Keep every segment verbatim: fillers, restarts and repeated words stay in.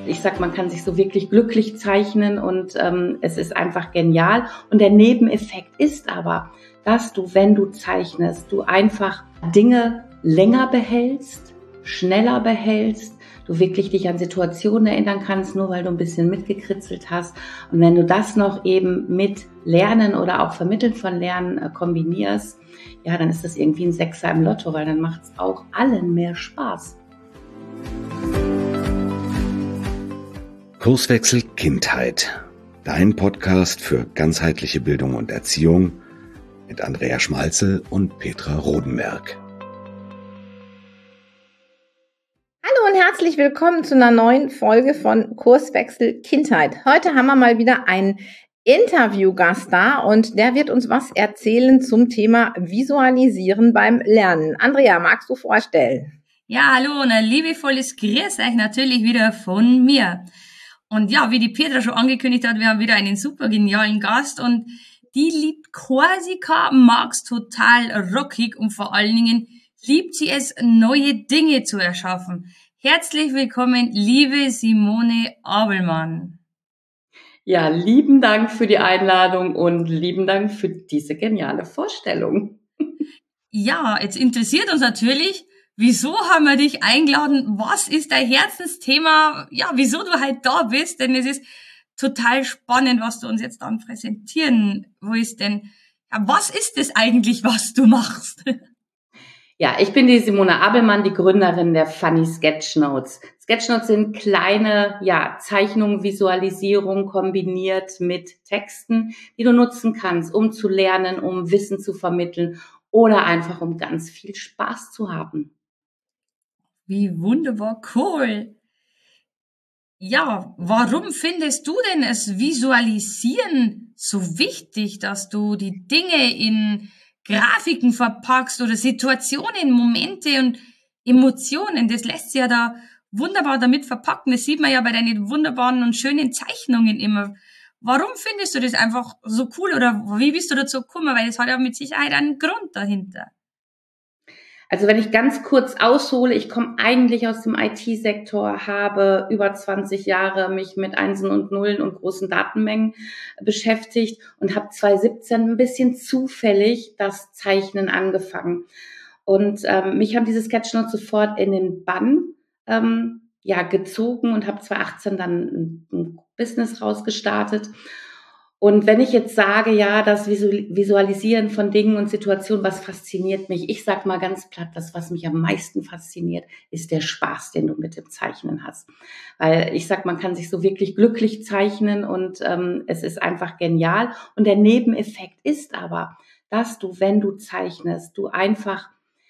Ich sag, man kann sich so wirklich glücklich zeichnen und ähm, es ist einfach genial. Und der Nebeneffekt ist aber, dass du, wenn du zeichnest, du einfach Dinge länger behältst, schneller behältst, du wirklich dich an Situationen erinnern kannst, nur weil du ein bisschen mitgekritzelt hast. Und wenn du das noch eben mit Lernen oder auch Vermitteln von Lernen äh, kombinierst, ja, dann ist das irgendwie ein Sechser im Lotto, weil dann macht es auch allen mehr Spaß. Kurswechsel Kindheit. Dein Podcast für ganzheitliche Bildung und Erziehung mit Andrea Schmalzel und Petra Rodenberg. Hallo und herzlich willkommen zu einer neuen Folge von Kurswechsel Kindheit. Heute haben wir mal wieder einen Interviewgast da und der wird uns was erzählen zum Thema Visualisieren beim Lernen. Andrea, magst du vorstellen? Ja, hallo und ein liebevolles Grüß euch natürlich wieder von mir. Und ja, wie die Petra schon angekündigt hat, wir haben wieder einen super genialen Gast und die liebt Korsika, mag's total rockig und vor allen Dingen liebt sie es, neue Dinge zu erschaffen. Herzlich willkommen, liebe Simone Abelmann. Ja, lieben Dank für die Einladung und lieben Dank für diese geniale Vorstellung. Ja, jetzt interessiert uns natürlich, wieso haben wir dich eingeladen? Was ist dein Herzensthema? Ja, wieso du halt da bist? Denn es ist total spannend, was du uns jetzt dann präsentieren willst. Denn ja, was ist es eigentlich, was du machst? Ja, ich bin die Simone Abelmann, die Gründerin der Funny Sketchnotes. Sketchnotes sind kleine, ja, Zeichnungen, Visualisierung kombiniert mit Texten, die du nutzen kannst, um zu lernen, um Wissen zu vermitteln oder einfach um ganz viel Spaß zu haben. Wie wunderbar cool. Ja, warum findest du denn es Visualisieren so wichtig, dass du die Dinge in Grafiken verpackst oder Situationen, Momente und Emotionen? Das lässt sich ja da wunderbar damit verpacken. Das sieht man ja bei deinen wunderbaren und schönen Zeichnungen immer. Warum findest du das einfach so cool oder wie bist du dazu gekommen? Weil das hat ja mit Sicherheit einen Grund dahinter. Also wenn ich ganz kurz aushole, ich komme eigentlich aus dem I T-Sektor, habe über zwanzig Jahre mich mit Einsen und Nullen und großen Datenmengen beschäftigt und habe zwanzig siebzehn ein bisschen zufällig das Zeichnen angefangen. Und ähm, mich haben diese Sketchnotes sofort in den Bann ähm, ja, gezogen und habe zwanzig achtzehn dann ein, ein Business rausgestartet. Und wenn ich jetzt sage, ja, das Visualisieren von Dingen und Situationen, was fasziniert mich? Ich sag mal ganz platt, das, was mich am meisten fasziniert, ist der Spaß, den du mit dem Zeichnen hast. Weil ich sag, man kann sich so wirklich glücklich zeichnen und ähm, es ist einfach genial. Und der Nebeneffekt ist aber, dass du, wenn du zeichnest, du einfach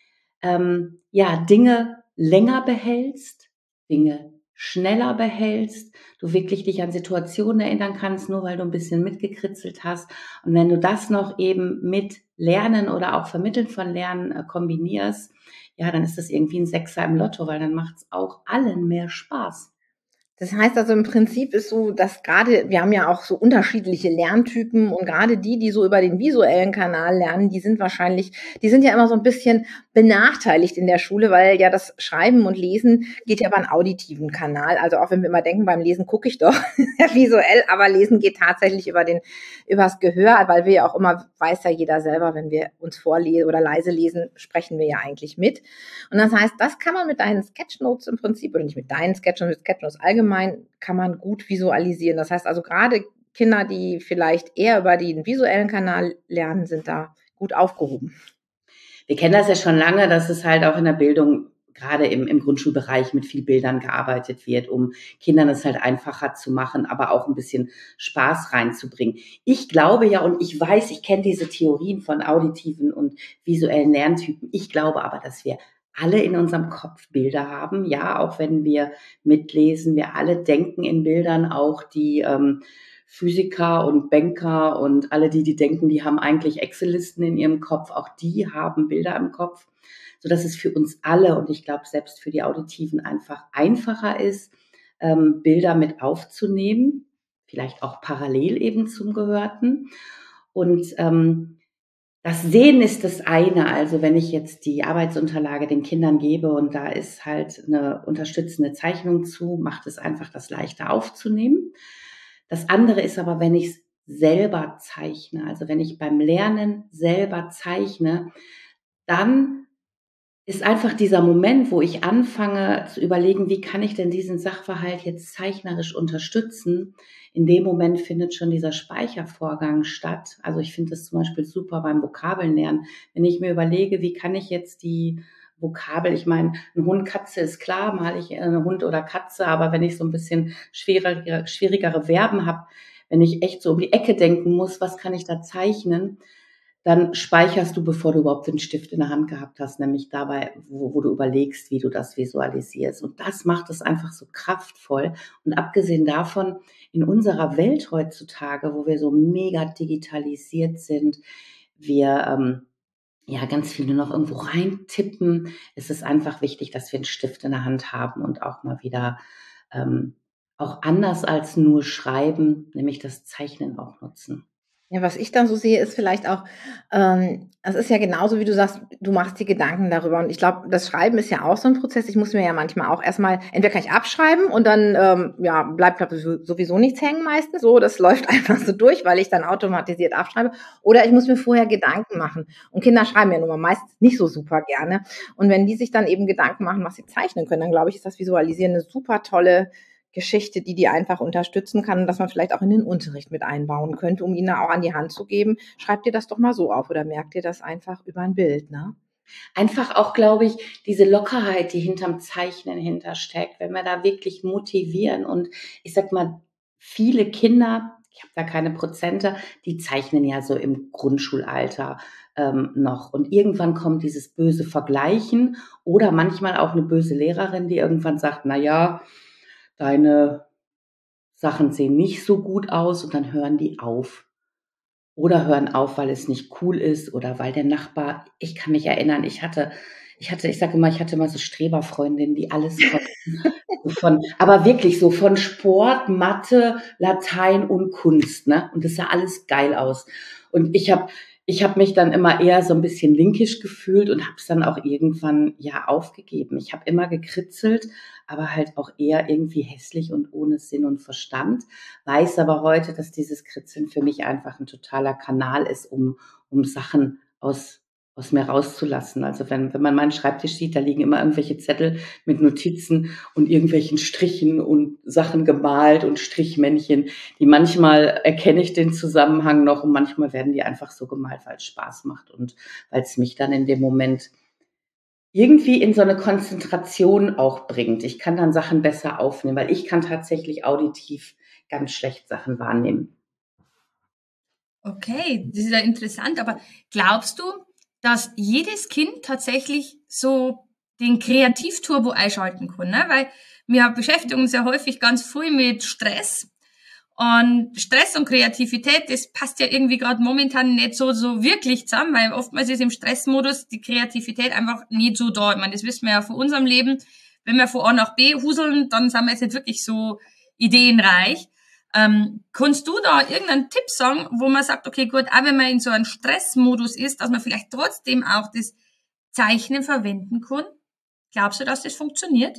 ähm, ja Dinge länger behältst, Dinge schneller behältst, du wirklich dich an Situationen erinnern kannst, nur weil du ein bisschen mitgekritzelt hast. Und wenn du das noch eben mit Lernen oder auch Vermitteln von Lernen äh, kombinierst, ja, dann ist das irgendwie ein Sechser im Lotto, weil dann macht es auch allen mehr Spaß. Das heißt also im Prinzip ist so, dass gerade, wir haben ja auch so unterschiedliche Lerntypen und gerade die, die so über den visuellen Kanal lernen, die sind wahrscheinlich, die sind ja immer so ein bisschen benachteiligt in der Schule, weil ja das Schreiben und Lesen geht ja über einen auditiven Kanal. Also auch wenn wir immer denken, beim Lesen gucke ich doch visuell, aber Lesen geht tatsächlich über den, übers Gehör, weil wir ja auch immer, weiß ja jeder selber, wenn wir uns vorlesen oder leise lesen, sprechen wir ja eigentlich mit. Und das heißt, das kann man mit deinen Sketchnotes im Prinzip, oder nicht mit deinen Sketchnotes, mit Sketchnotes allgemein, kann man gut visualisieren. Das heißt also gerade Kinder, die vielleicht eher über den visuellen Kanal lernen, sind da gut aufgehoben. Wir kennen das ja schon lange, dass es halt auch in der Bildung, gerade im, im Grundschulbereich, mit viel Bildern gearbeitet wird, um Kindern es halt einfacher zu machen, aber auch ein bisschen Spaß reinzubringen. Ich glaube ja, und ich weiß, ich kenne diese Theorien von auditiven und visuellen Lerntypen. Ich glaube aber, dass wir alle in unserem Kopf Bilder haben, ja, auch wenn wir mitlesen, wir alle denken in Bildern, auch die ähm, Physiker und Banker und alle die, die denken, die haben eigentlich Excel-Listen in ihrem Kopf, auch die haben Bilder im Kopf, sodass es für uns alle und ich glaube selbst für die Auditiven einfach einfacher ist, ähm, Bilder mit aufzunehmen, vielleicht auch parallel eben zum Gehörten. Und ähm, Das Sehen ist das eine. Also wenn ich jetzt die Arbeitsunterlage den Kindern gebe und da ist halt eine unterstützende Zeichnung zu, macht es einfach das leichter aufzunehmen. Das andere ist aber, wenn ich es selber zeichne, also wenn ich beim Lernen selber zeichne, dann ist einfach dieser Moment, wo ich anfange zu überlegen, wie kann ich denn diesen Sachverhalt jetzt zeichnerisch unterstützen? In dem Moment findet schon dieser Speichervorgang statt. Also ich finde das zum Beispiel super beim Vokabeln lernen. Wenn ich mir überlege, wie kann ich jetzt die Vokabel, ich meine, ein Hund, Katze ist klar, male ich eine Hund oder Katze, aber wenn ich so ein bisschen schwierigere, schwierigere Verben habe, wenn ich echt so um die Ecke denken muss, was kann ich da zeichnen? Dann speicherst du, bevor du überhaupt den Stift in der Hand gehabt hast, nämlich dabei, wo, wo du überlegst, wie du das visualisierst. Und das macht es einfach so kraftvoll. Und abgesehen davon, in unserer Welt heutzutage, wo wir so mega digitalisiert sind, wir ähm, ja ganz viel nur noch irgendwo reintippen, ist es einfach wichtig, dass wir einen Stift in der Hand haben und auch mal wieder ähm, auch anders als nur schreiben, nämlich das Zeichnen auch nutzen. Ja, was ich dann so sehe, ist vielleicht auch, ähm, es ist ja genauso, wie du sagst, du machst dir Gedanken darüber. Und ich glaube, das Schreiben ist ja auch so ein Prozess. Ich muss mir ja manchmal auch erstmal, entweder kann ich abschreiben und dann ähm, ja, bleibt glaub ich, sowieso nichts hängen meistens. So, das läuft einfach so durch, weil ich dann automatisiert abschreibe. Oder ich muss mir vorher Gedanken machen. Und Kinder schreiben ja nun mal meistens nicht so super gerne. Und wenn die sich dann eben Gedanken machen, was sie zeichnen können, dann glaube ich, ist das Visualisieren eine super tolle Geschichte, die die einfach unterstützen kann und dass man vielleicht auch in den Unterricht mit einbauen könnte, um ihnen auch an die Hand zu geben. Schreibt ihr das doch mal so auf oder merkt ihr das einfach über ein Bild, ne? Einfach auch, glaube ich, diese Lockerheit, die hinterm Zeichnen hintersteckt, wenn wir da wirklich motivieren und ich sag mal, viele Kinder, ich habe da keine Prozente, die zeichnen ja so im Grundschulalter ähm, noch und irgendwann kommt dieses böse Vergleichen oder manchmal auch eine böse Lehrerin, die irgendwann sagt, na ja, deine Sachen sehen nicht so gut aus und dann hören die auf. Oder hören auf, weil es nicht cool ist oder weil der Nachbar, ich kann mich erinnern, ich hatte, ich hatte, ich sage immer, ich hatte immer so Streberfreundinnen, die alles konnten. So von, aber wirklich so von Sport, Mathe, Latein und Kunst, ne? Und das sah alles geil aus. Und ich habe ich habe mich dann immer eher so ein bisschen linkisch gefühlt und habe es dann auch irgendwann ja aufgegeben. Ich habe immer gekritzelt, aber halt auch eher irgendwie hässlich und ohne Sinn und Verstand. Weiß aber heute, dass dieses Kritzeln für mich einfach ein totaler Kanal ist, um um Sachen aus aus mir rauszulassen. Also wenn wenn man meinen Schreibtisch sieht, da liegen immer irgendwelche Zettel mit Notizen und irgendwelchen Strichen und Sachen gemalt und Strichmännchen, die manchmal erkenne ich den Zusammenhang noch und manchmal werden die einfach so gemalt, weil es Spaß macht und weil es mich dann in dem Moment irgendwie in so eine Konzentration auch bringt. Ich kann dann Sachen besser aufnehmen, weil ich kann tatsächlich auditiv ganz schlecht Sachen wahrnehmen. Okay, das ist ja interessant, aber glaubst du, dass jedes Kind tatsächlich so den Kreativturbo einschalten kann, ne? Weil wir beschäftigen uns ja häufig ganz viel mit Stress und Stress und Kreativität, das passt ja irgendwie gerade momentan nicht so so wirklich zusammen, weil oftmals ist im Stressmodus die Kreativität einfach nicht so da. Ich meine, das wissen wir ja von unserem Leben. Wenn wir von A nach B huseln, dann sind wir jetzt nicht wirklich so ideenreich. Ähm, kannst du da irgendeinen Tipp sagen, wo man sagt, okay, gut, auch wenn man in so einem Stressmodus ist, dass man vielleicht trotzdem auch das Zeichnen verwenden kann? Glaubst du, dass das funktioniert?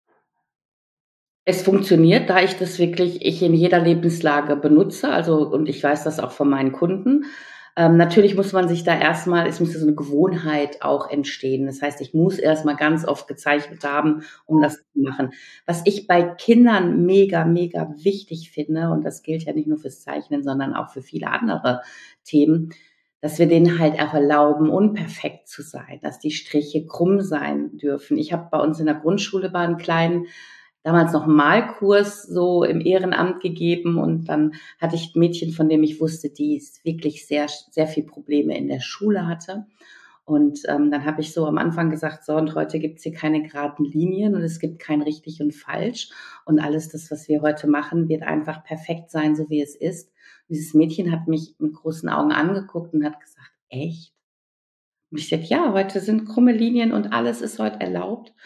Es funktioniert, da ich das wirklich ich in jeder Lebenslage benutze, also und ich weiß das auch von meinen Kunden. Ähm, natürlich muss man sich da erstmal, es muss ja so eine Gewohnheit auch entstehen. Das heißt, ich muss erstmal ganz oft gezeichnet haben, um das zu machen. Was ich bei Kindern mega, mega wichtig finde, und das gilt ja nicht nur fürs Zeichnen, sondern auch für viele andere Themen, dass wir denen halt auch erlauben, unperfekt zu sein, dass die Striche krumm sein dürfen. Ich habe bei uns in der Grundschule bei 'n Kleinen damals noch einen Malkurs so im Ehrenamt gegeben und dann hatte ich ein Mädchen, von dem ich wusste, die wirklich sehr, sehr viel Probleme in der Schule hatte. Und ähm, dann habe ich so am Anfang gesagt, so und heute gibt's hier keine geraden Linien und es gibt kein richtig und falsch und alles das, was wir heute machen, wird einfach perfekt sein, so wie es ist. Und dieses Mädchen hat mich mit großen Augen angeguckt und hat gesagt, echt? Und ich sagte, ja, heute sind krumme Linien und alles ist heute erlaubt.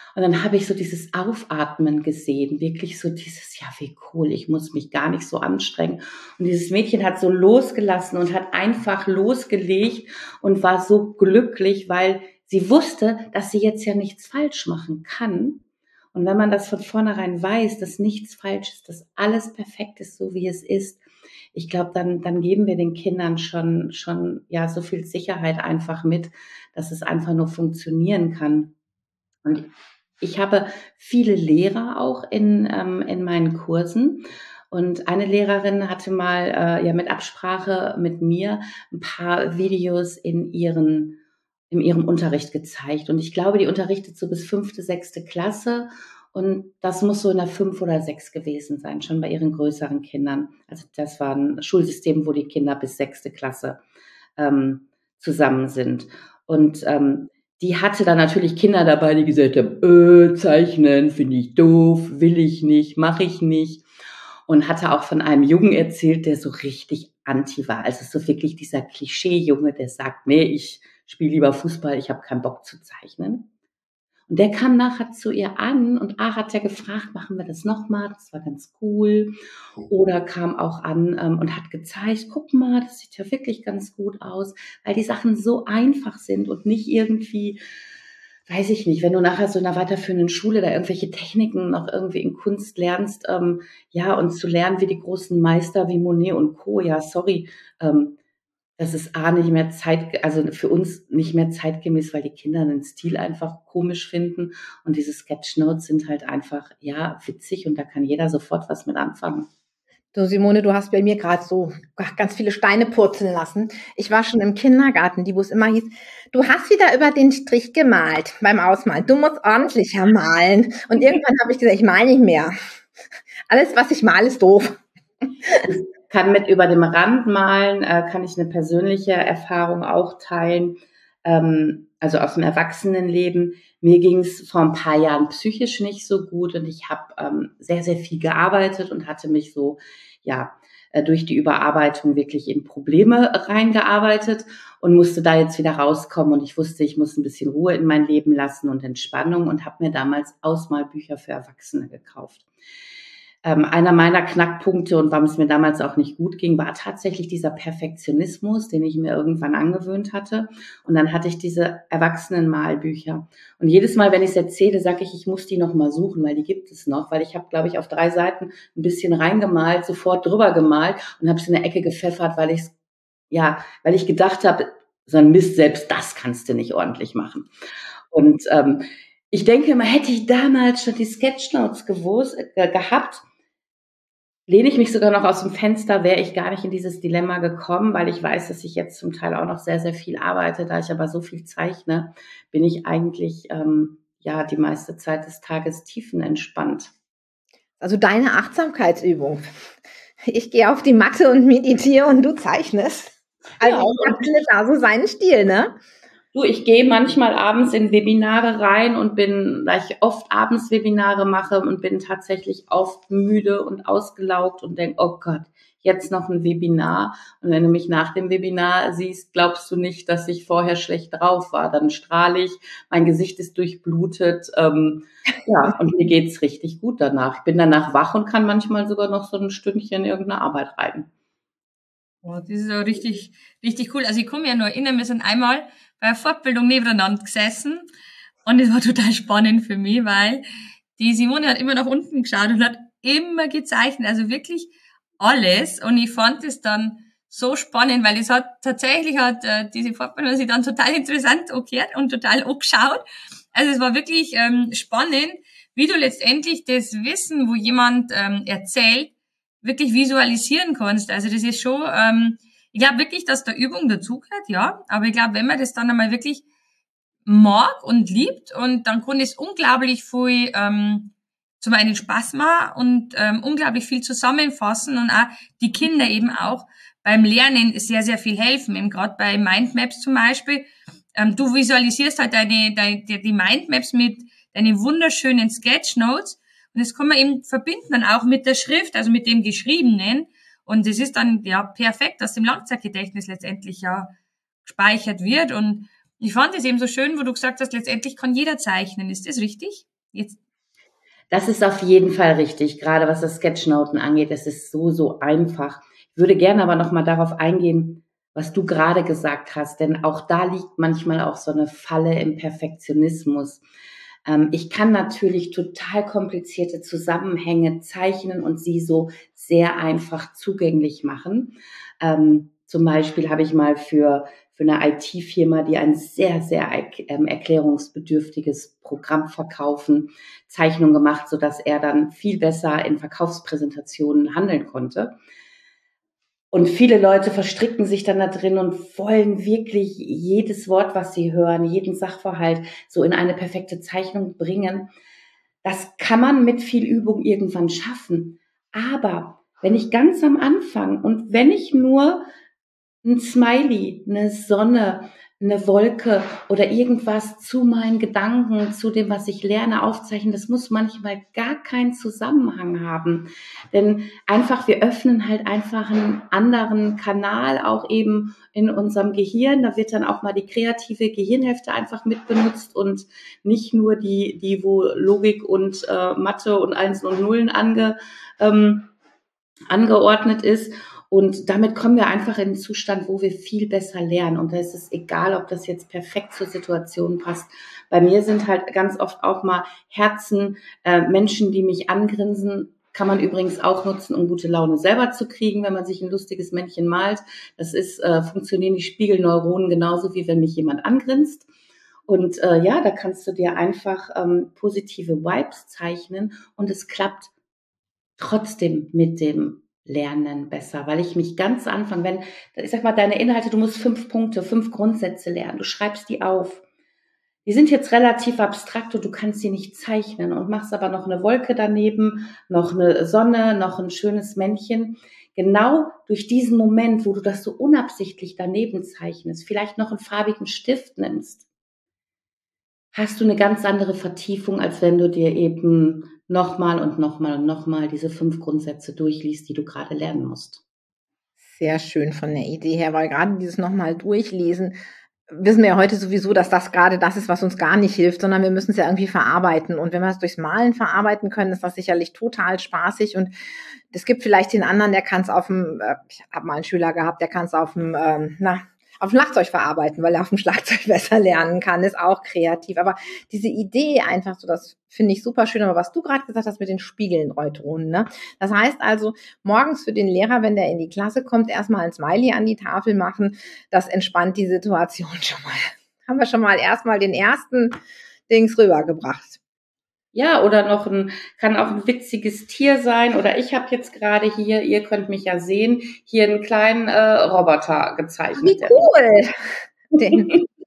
Und dann habe ich so dieses Aufatmen gesehen, wirklich so dieses, ja, wie cool, ich muss mich gar nicht so anstrengen. Und dieses Mädchen hat so losgelassen und hat einfach losgelegt und war so glücklich, weil sie wusste, dass sie jetzt ja nichts falsch machen kann. Und wenn man das von vornherein weiß, dass nichts falsch ist, dass alles perfekt ist, so wie es ist, ich glaube, dann, dann geben wir den Kindern schon, schon, ja, so viel Sicherheit einfach mit, dass es einfach nur funktionieren kann. Und ich habe viele Lehrer auch in, ähm, in meinen Kursen. Und eine Lehrerin hatte mal äh, ja mit Absprache mit mir ein paar Videos in ihren in ihrem Unterricht gezeigt. Und ich glaube, die unterrichtet so bis fünfte, sechste Klasse. Und das muss so in der fünf oder sechs gewesen sein, schon bei ihren größeren Kindern. Also das war ein Schulsystem, wo die Kinder bis sechste Klasse ähm, zusammen sind. Und ähm, die hatte dann natürlich Kinder dabei, die gesagt haben, äh, zeichnen finde ich doof, will ich nicht, mache ich nicht. Und hatte auch von einem Jungen erzählt, der so richtig anti war. Also so wirklich dieser Klischee-Junge, der sagt, nee, ich spiele lieber Fußball, ich habe keinen Bock zu zeichnen. Und der kam nachher zu ihr an und A hat ja gefragt, machen wir das nochmal, das war ganz cool. Oder kam auch an ähm, und hat gezeigt, guck mal, das sieht ja wirklich ganz gut aus, weil die Sachen so einfach sind und nicht irgendwie, weiß ich nicht, wenn du nachher so in einer weiterführenden Schule da irgendwelche Techniken noch irgendwie in Kunst lernst, ähm, ja, und zu lernen wie die großen Meister wie Monet und Co., ja, sorry, ähm, das ist A, nicht mehr zeit, also für uns nicht mehr zeitgemäß, weil die Kinder den Stil einfach komisch finden. Und diese Sketchnotes sind halt einfach, ja, witzig und da kann jeder sofort was mit anfangen. Du, Simone, du hast bei mir gerade so ganz viele Steine purzeln lassen. Ich war schon im Kindergarten, die wo es immer hieß, du hast wieder über den Strich gemalt beim Ausmalen. Du musst ordentlicher malen. Und irgendwann habe ich gesagt, ich male nicht mehr. Alles, was ich male, ist doof. Kann mit über dem Rand malen, äh, kann ich eine persönliche Erfahrung auch teilen, ähm, also aus dem Erwachsenenleben. Mir ging es vor ein paar Jahren psychisch nicht so gut und ich habe ähm, sehr, sehr viel gearbeitet und hatte mich so, ja, äh, durch die Überarbeitung wirklich in Probleme reingearbeitet und musste da jetzt wieder rauskommen und ich wusste, ich muss ein bisschen Ruhe in mein Leben lassen und Entspannung und habe mir damals Ausmalbücher für Erwachsene gekauft. Ähm, einer meiner Knackpunkte und warum es mir damals auch nicht gut ging, war tatsächlich dieser Perfektionismus, den ich mir irgendwann angewöhnt hatte. Und dann hatte ich diese Erwachsenenmalbücher. Und jedes Mal, wenn ich es erzähle, sage ich, ich muss die noch mal suchen, weil die gibt es noch. Weil ich habe, glaube ich, auf drei Seiten ein bisschen reingemalt, sofort drüber gemalt und habe es in der Ecke gepfeffert, weil ich ja, weil ich gedacht habe, so ein Mist, selbst das kannst du nicht ordentlich machen. Und ähm, ich denke immer, hätte ich damals schon die Sketchnotes gewusst, äh, gehabt, lehne ich mich sogar noch aus dem Fenster, wäre ich gar nicht in dieses Dilemma gekommen, weil ich weiß, dass ich jetzt zum Teil auch noch sehr, sehr viel arbeite. Da ich aber so viel zeichne, bin ich eigentlich ähm, ja die meiste Zeit des Tages tiefenentspannt. Also deine Achtsamkeitsübung. Ich gehe auf die Matte und meditiere und du zeichnest. Also ja, jeder findet da so seinen Stil, ne? Du, ich gehe manchmal abends in Webinare rein und bin, da ich oft abends Webinare mache und bin tatsächlich oft müde und ausgelaugt und denke, oh Gott, jetzt noch ein Webinar. Und wenn du mich nach dem Webinar siehst, glaubst du nicht, dass ich vorher schlecht drauf war. Dann strahle ich, mein Gesicht ist durchblutet. Ähm, ja, und mir geht's richtig gut danach. Ich bin danach wach und kann manchmal sogar noch so ein Stündchen in irgendeine Arbeit rein. Oh, das ist ja richtig, richtig cool. Also ich komme ja nur erinnern, wir sind einmal bei einer Fortbildung nebeneinander gesessen und es war total spannend für mich, weil die Simone hat immer nach unten geschaut und hat immer gezeichnet, also wirklich alles. Und ich fand es dann so spannend, weil es hat tatsächlich hat äh, diese Fortbildung sich dann total interessant angehört und total angeschaut. Also es war wirklich ähm, spannend, wie du letztendlich das Wissen, wo jemand ähm, erzählt, wirklich visualisieren kannst. Also das ist schon, ähm, ich glaube wirklich, dass da Übung dazugehört, ja. Aber ich glaube, wenn man das dann einmal wirklich mag und liebt, und dann kann es unglaublich viel ähm, zum einen Spaß machen und ähm, unglaublich viel zusammenfassen und auch die Kinder eben auch beim Lernen sehr, sehr viel helfen. Eben gerade bei Mindmaps zum Beispiel. Ähm, du visualisierst halt deine, deine die Mindmaps mit deinen wunderschönen Sketchnotes. Und das kann man eben verbinden dann auch mit der Schrift, also mit dem Geschriebenen. Und es ist dann ja perfekt, dass im Langzeitgedächtnis letztendlich ja gespeichert wird. Und ich fand es eben so schön, wo du gesagt hast, letztendlich kann jeder zeichnen. Ist das richtig? Jetzt Das ist auf jeden Fall richtig, gerade was das Sketchnoten angeht. Es ist so, so einfach. Ich würde gerne aber noch mal darauf eingehen, was du gerade gesagt hast, denn auch da liegt manchmal auch so eine Falle im Perfektionismus. Ähm, ich kann natürlich total komplizierte Zusammenhänge zeichnen und sie so sehr einfach zugänglich machen. Ähm, zum Beispiel habe ich mal für, für eine I T-Firma, die ein sehr, sehr ähm, erklärungsbedürftiges Programm verkaufen, Zeichnung gemacht, sodass er dann viel besser in Verkaufspräsentationen handeln konnte. Und viele Leute verstricken sich dann da drin und wollen wirklich jedes Wort, was sie hören, jeden Sachverhalt so in eine perfekte Zeichnung bringen. Das kann man mit viel Übung irgendwann schaffen. Aber wenn ich ganz am Anfang und wenn ich nur ein Smiley, eine Sonne, eine Wolke oder irgendwas zu meinen Gedanken, zu dem, was ich lerne, aufzeichnen, das muss manchmal gar keinen Zusammenhang haben. Denn einfach, wir öffnen halt einfach einen anderen Kanal auch eben in unserem Gehirn. Da wird dann auch mal die kreative Gehirnhälfte einfach mit benutzt und nicht nur die, die wo Logik und äh, Mathe und Einsen und Nullen ange, ähm, angeordnet ist. Und damit kommen wir einfach in einen Zustand, wo wir viel besser lernen. Und da ist es egal, ob das jetzt perfekt zur Situation passt. Bei mir sind halt ganz oft auch mal Herzen, äh, Menschen, die mich angrinsen. Kann man übrigens auch nutzen, um gute Laune selber zu kriegen, wenn man sich ein lustiges Männchen malt. Das ist, äh, funktionieren die Spiegelneuronen genauso, wie wenn mich jemand angrinst. Und äh, ja, da kannst du dir einfach ähm, positive Vibes zeichnen und es klappt trotzdem mit dem Lernen besser, weil ich mich ganz Anfang, wenn, ich sag mal, deine Inhalte, du musst fünf Punkte, fünf Grundsätze lernen, du schreibst die auf. Die sind jetzt relativ abstrakt und du kannst sie nicht zeichnen und machst aber noch eine Wolke daneben, noch eine Sonne, noch ein schönes Männchen. Genau durch diesen Moment, wo du das so unabsichtlich daneben zeichnest, vielleicht noch einen farbigen Stift nimmst, hast du eine ganz andere Vertiefung, als wenn du dir eben nochmal und nochmal und nochmal diese fünf Grundsätze durchliest, die du gerade lernen musst. Sehr schön von der Idee her, weil gerade dieses nochmal durchlesen, wissen wir ja heute sowieso, dass das gerade das ist, was uns gar nicht hilft, sondern wir müssen es ja irgendwie verarbeiten. Und wenn wir es durchs Malen verarbeiten können, ist das sicherlich total spaßig. Und es gibt vielleicht den anderen, der kann es auf dem, äh, ich habe mal einen Schüler gehabt, der kann es auf dem, ähm, na, auf dem Schlagzeug verarbeiten, weil er auf dem Schlagzeug besser lernen kann, ist auch kreativ. Aber diese Idee einfach so, das finde ich super schön. Aber was du gerade gesagt hast mit den Spiegelneutronen, ne? Das heißt also, morgens für den Lehrer, wenn der in die Klasse kommt, erstmal ein Smiley an die Tafel machen. Das entspannt die Situation schon mal. Haben wir schon mal erstmal den ersten Dings rübergebracht. Ja, oder noch ein, kann auch ein witziges Tier sein. Oder ich habe jetzt gerade hier, ihr könnt mich ja sehen, hier einen kleinen äh, Roboter gezeichnet. Wie cool! Den,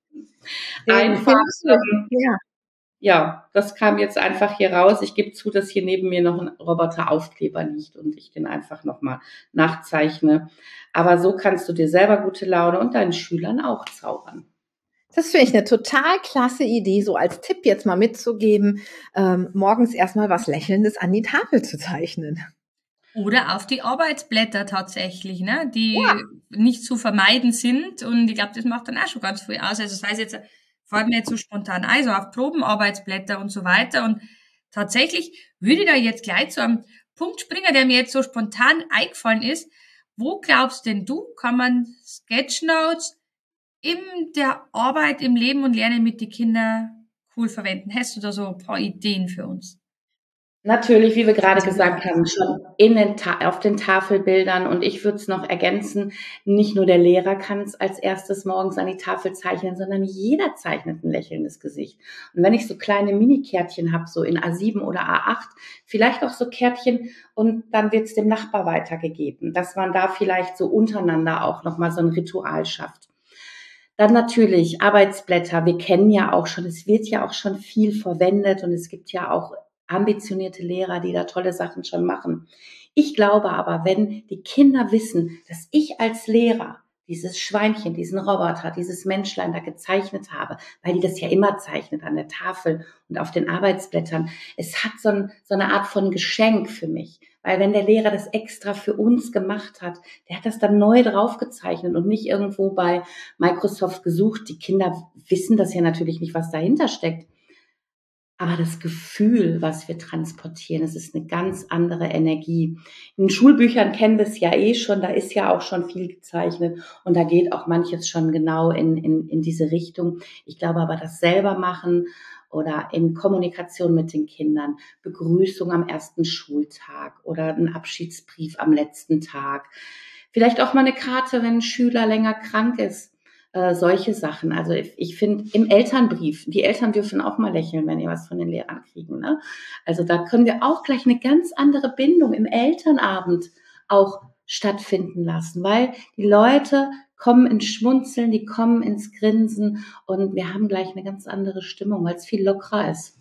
den Einfach, ähm, ja. ja, das kam jetzt einfach hier raus. Ich gebe zu, dass hier neben mir noch ein Roboteraufkleber liegt und ich den einfach nochmal nachzeichne. Aber so kannst du dir selber gute Laune und deinen Schülern auch zaubern. Das finde ich eine total klasse Idee, so als Tipp jetzt mal mitzugeben, ähm, morgens erstmal was Lächelndes an die Tafel zu zeichnen. Oder auf die Arbeitsblätter tatsächlich, ne, die Ja. nicht zu vermeiden sind. Und ich glaube, das macht dann auch schon ganz viel aus. Also sei es jetzt, fällt mir jetzt so spontan ein, so auf Probenarbeitsblätter und so weiter. Und tatsächlich würde ich da jetzt gleich zu einem Punkt springen, der mir jetzt so spontan eingefallen ist. Wo glaubst denn du, kann man Sketchnotes in der Arbeit, im Leben und Lernen mit den Kindern cool verwenden? Hast du da so ein paar Ideen für uns? Natürlich, wie wir gerade gesagt haben, schon in den Ta- auf den Tafelbildern. Und ich würde es noch ergänzen, nicht nur der Lehrer kann es als erstes morgens an die Tafel zeichnen, sondern jeder zeichnet ein lächelndes Gesicht. Und wenn ich so kleine Mini-Kärtchen habe, so in A sieben oder A acht, vielleicht auch so Kärtchen und dann wird es dem Nachbar weitergegeben, dass man da vielleicht so untereinander auch nochmal so ein Ritual schafft. Dann natürlich Arbeitsblätter. Wir kennen ja auch schon, es wird ja auch schon viel verwendet und es gibt ja auch ambitionierte Lehrer, die da tolle Sachen schon machen. Ich glaube aber, wenn die Kinder wissen, dass ich als Lehrer dieses Schweinchen, diesen Roboter, dieses Menschlein da gezeichnet habe, weil die das ja immer zeichnet an der Tafel und auf den Arbeitsblättern, es hat so, ein, so eine Art von Geschenk für mich. Weil wenn der Lehrer das extra für uns gemacht hat, der hat das dann neu draufgezeichnet und nicht irgendwo bei Microsoft gesucht. Die Kinder wissen das ja natürlich nicht, was dahinter steckt. aber das Gefühl, was wir transportieren, es ist eine ganz andere Energie. In Schulbüchern kennen wir es ja eh schon, da ist ja auch schon viel gezeichnet und da geht auch manches schon genau in, in, in diese Richtung. Ich glaube aber, das selber machen oder in Kommunikation mit den Kindern, Begrüßung am ersten Schultag oder ein Abschiedsbrief am letzten Tag, vielleicht auch mal eine Karte, wenn ein Schüler länger krank ist. Äh, solche Sachen. Also ich, ich finde im Elternbrief, die Eltern dürfen auch mal lächeln, wenn ihr was von den Lehrern kriegen. Ne? Also da können wir auch gleich eine ganz andere Bindung im Elternabend auch stattfinden lassen, weil die Leute kommen ins Schmunzeln, die kommen ins Grinsen und wir haben gleich eine ganz andere Stimmung, weil es viel lockerer ist.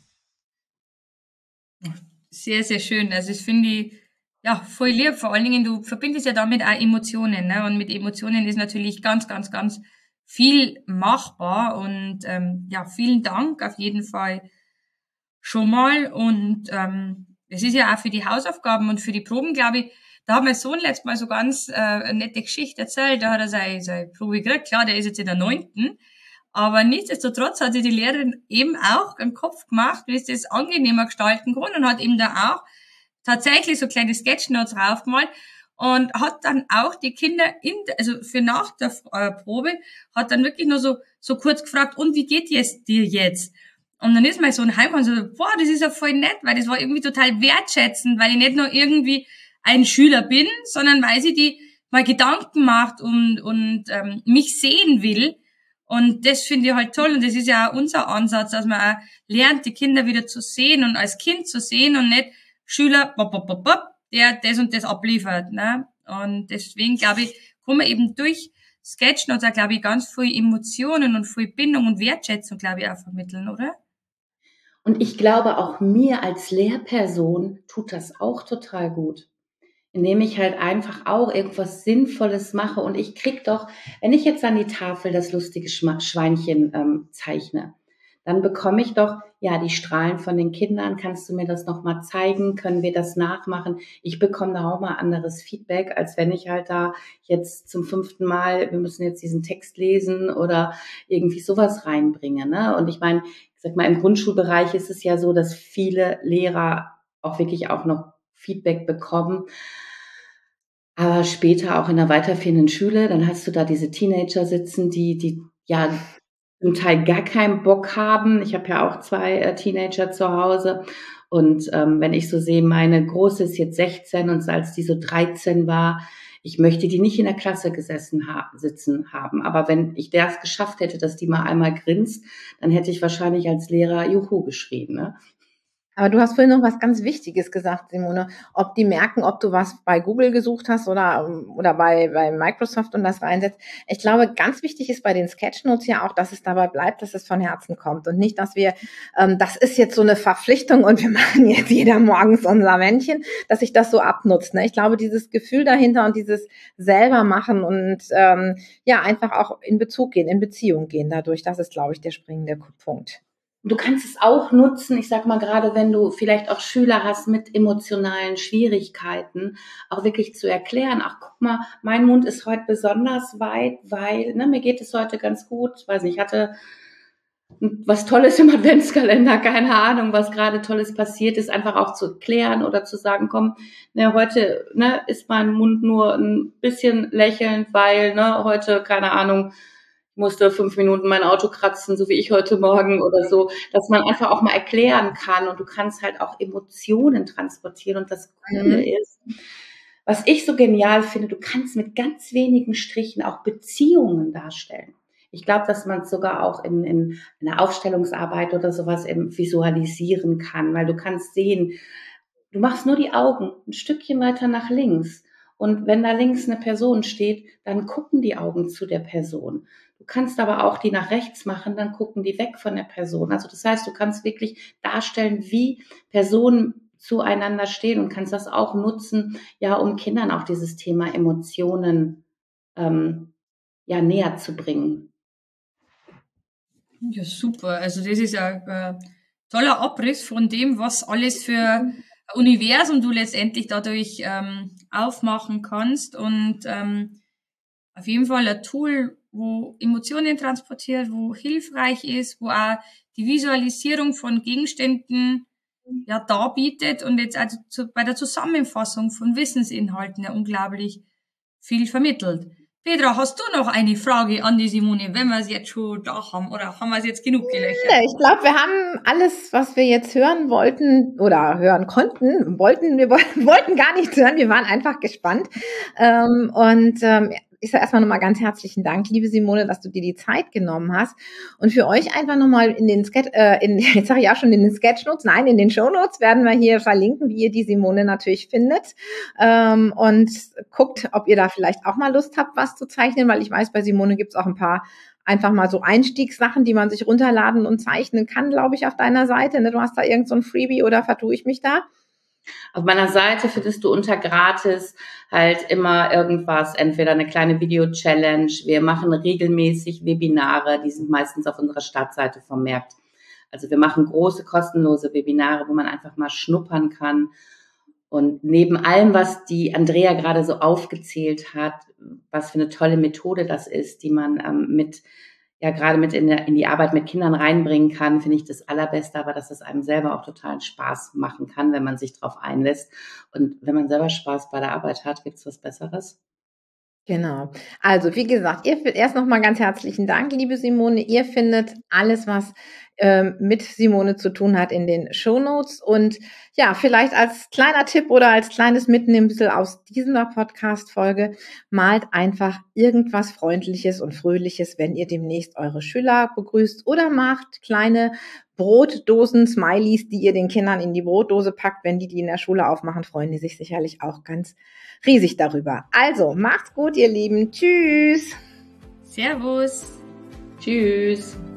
Sehr, sehr schön. Also ich finde die ja voll lieb. Vor allen Dingen, du verbindest ja damit auch Emotionen, ne? Und mit Emotionen ist natürlich ganz, ganz, ganz viel machbar. Und ähm, ja, vielen Dank auf jeden Fall schon mal. Und ähm, es ist ja auch für die Hausaufgaben und für die Proben, glaube ich, da hat mein Sohn letztes Mal so ganz äh, eine nette Geschichte erzählt. Da hat er seine, seine Probe gekriegt. Klar, der ist jetzt in der neunten. Aber nichtsdestotrotz hat sich die Lehrerin eben auch einen Kopf gemacht, wie es das angenehmer gestalten kann und hat eben da auch tatsächlich so kleine Sketchnotes draufgemalt und hat dann auch die Kinder in, also für nach der äh, Probe, hat dann wirklich nur so, so kurz gefragt, und wie geht es dir jetzt? Und dann ist mein Sohn heimgekommen und so, boah, das ist ja voll nett, weil das war irgendwie total wertschätzend, weil ich nicht nur irgendwie ein Schüler bin, sondern weil sie die mal Gedanken macht und, und ähm, mich sehen will. Und das finde ich halt toll und das ist ja auch unser Ansatz, dass man auch lernt, die Kinder wieder zu sehen und als Kind zu sehen und nicht Schüler, bop, bop, bop, bop, der das und das abliefert. Ne? Und deswegen, glaube ich, kann man eben durch Sketchnotes auch, glaube ich, ganz viel Emotionen und viel Bindung und Wertschätzung, glaube ich, auch vermitteln, oder? Und ich glaube, auch mir als Lehrperson tut das auch total gut. Indem ich halt einfach auch irgendwas Sinnvolles mache und ich krieg doch, wenn ich jetzt an die Tafel das lustige Schweinchen ähm, zeichne, dann bekomme ich doch, ja, die Strahlen von den Kindern, kannst du mir das nochmal zeigen, können wir das nachmachen? Ich bekomme da auch mal anderes Feedback, als wenn ich halt da jetzt zum fünften Mal, wir müssen jetzt diesen Text lesen oder irgendwie sowas reinbringe, ne? Und ich meine, ich sag mal, im Grundschulbereich ist es ja so, dass viele Lehrer auch wirklich auch noch Feedback bekommen. Aber später auch in der weiterführenden Schule, dann hast du da diese Teenager sitzen, die, die ja zum Teil gar keinen Bock haben. Ich habe ja auch zwei äh, Teenager zu Hause. Und ähm, wenn ich so sehe, meine Große ist jetzt sechzehn und als die so dreizehn war, ich möchte die nicht in der Klasse gesessen ha- sitzen haben. Aber wenn ich das geschafft hätte, dass die mal einmal grinst, dann hätte ich wahrscheinlich als Lehrer Juhu geschrien, ne? Aber du hast vorhin noch was ganz Wichtiges gesagt, Simone. Ob die merken, ob du was bei Google gesucht hast oder, oder bei, bei Microsoft und das reinsetzt. Ich glaube, ganz wichtig ist bei den Sketchnotes ja auch, dass es dabei bleibt, dass es von Herzen kommt und nicht, dass wir, ähm, das ist jetzt so eine Verpflichtung und wir machen jetzt jeder morgens unser Männchen, dass sich das so abnutzt. Ne? Ich glaube, dieses Gefühl dahinter und dieses selber machen und ähm, ja, einfach auch in Bezug gehen, in Beziehung gehen dadurch, das ist, glaube ich, der springende Punkt. Du kannst es auch nutzen, ich sag mal, gerade wenn du vielleicht auch Schüler hast mit emotionalen Schwierigkeiten, auch wirklich zu erklären, ach, guck mal, mein Mund ist heute besonders weit, weil, ne, mir geht es heute ganz gut, ich weiß nicht, ich hatte was Tolles im Adventskalender, keine Ahnung, was gerade Tolles passiert ist, einfach auch zu erklären oder zu sagen, komm, ne, heute, ne, ist mein Mund nur ein bisschen lächelnd, weil, ne, heute, keine Ahnung, musste fünf Minuten mein Auto kratzen, so wie ich heute Morgen oder so, dass man einfach auch mal erklären kann und du kannst halt auch Emotionen transportieren und das Coole Mhm. ist, was ich so genial finde, du kannst mit ganz wenigen Strichen auch Beziehungen darstellen. Ich glaube, dass man es sogar auch in, in einer Aufstellungsarbeit oder sowas eben visualisieren kann, weil du kannst sehen, du machst nur die Augen ein Stückchen weiter nach links. Und wenn da links eine Person steht, dann gucken die Augen zu der Person. Du kannst aber auch die nach rechts machen, dann gucken die weg von der Person. Also das heißt, du kannst wirklich darstellen, wie Personen zueinander stehen und kannst das auch nutzen, ja, um Kindern auch dieses Thema Emotionen ähm, ja näher zu bringen. Ja, super. Also das ist ja ein äh, toller Abriss von dem, was alles für Universum du letztendlich dadurch ähm, aufmachen kannst. Und ähm, auf jeden Fall ein Tool, wo Emotionen transportiert, wo hilfreich ist, wo auch die Visualisierung von Gegenständen ja darbietet und jetzt also zu, bei der Zusammenfassung von Wissensinhalten ja unglaublich viel vermittelt. Petra, hast du noch eine Frage an die Simone, wenn wir es jetzt schon da haben, oder haben wir es jetzt genug gelöchert? Nee, ich glaube, wir haben alles, was wir jetzt hören wollten oder hören konnten, wollten, wir wollten gar nichts hören, wir waren einfach gespannt. Ähm, und ähm, ich sage erstmal nochmal ganz herzlichen Dank, liebe Simone, dass du dir die Zeit genommen hast. Und für euch einfach nochmal in den Sketch, äh, in, jetzt sage ich auch schon in den Sketchnotes, nein, in den Shownotes werden wir hier verlinken, wie ihr die Simone natürlich findet. Ähm, und guckt, ob ihr da vielleicht auch mal Lust habt, was zu zeichnen, weil ich weiß, bei Simone gibt's auch ein paar einfach mal so Einstiegssachen, die man sich runterladen und zeichnen kann, glaube ich, auf deiner Seite. Ne? Du hast da irgend so ein Freebie oder vertue ich mich da? Auf meiner Seite findest du unter gratis halt immer irgendwas, entweder eine kleine Video-Challenge. Wir machen regelmäßig Webinare, die sind meistens auf unserer Startseite vermerkt. Also wir machen große kostenlose Webinare, wo man einfach mal schnuppern kann. Und neben allem, was die Andrea gerade so aufgezählt hat, was für eine tolle Methode das ist, die man ähm, mit ja gerade mit in, der, in die Arbeit mit Kindern reinbringen kann, finde ich das Allerbeste, aber dass es einem selber auch total Spaß machen kann, wenn man sich drauf einlässt. Und wenn man selber Spaß bei der Arbeit hat, gibt's was Besseres? Genau. Also, wie gesagt, ihr erst noch mal ganz herzlichen Dank, liebe Simone. Ihr findet alles, was ähm, mit Simone zu tun hat, in den Shownotes. Und ja, vielleicht als kleiner Tipp oder als kleines Mitnehmsel aus dieser Podcast-Folge, malt einfach irgendwas Freundliches und Fröhliches, wenn ihr demnächst eure Schüler begrüßt, oder macht kleine Brotdosen, Smileys, die ihr den Kindern in die Brotdose packt. Wenn die die in der Schule aufmachen, freuen die sich sicherlich auch ganz riesig darüber. Also, macht's gut, ihr Lieben. Tschüss. Servus. Tschüss.